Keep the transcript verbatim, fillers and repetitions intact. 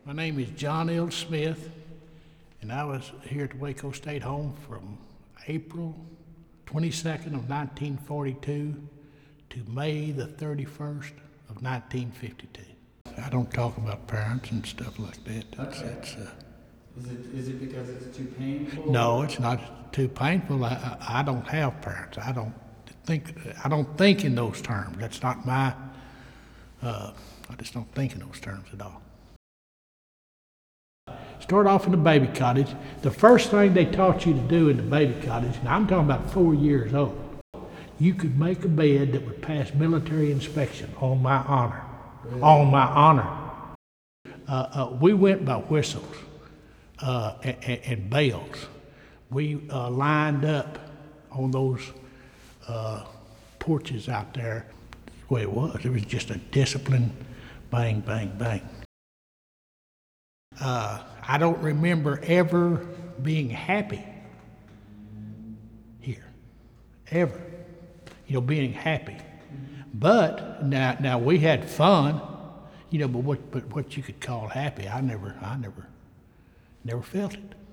My name is John L. Smith, and I was here at the Waco State Home from April twenty-second of nineteen forty-two to May the thirty-first of nineteen fifty-two. I don't talk about parents and stuff like that. That's, Okay. that's, uh, Is it is it because it's too painful? no, it's not too painful. I, I, I don't have parents. I don't think I don't think in those terms. That's not my. Uh, I just don't think in those terms at all. Start off in the baby cottage. The first thing they taught you to do in the baby cottage, and I'm talking about four years old, you could make a bed that would pass military inspection on my honor. Really? On my honor. Uh, uh, we went by whistles uh, and, and bells. We uh, lined up on those uh, porches out there. That's the way it was. It was just a disciplined bang, bang, bang. Uh, I don't remember ever being happy here, ever. You know, being happy. But now, now we had fun, you know. But what, but what you could call happy, I never, I never, never felt it.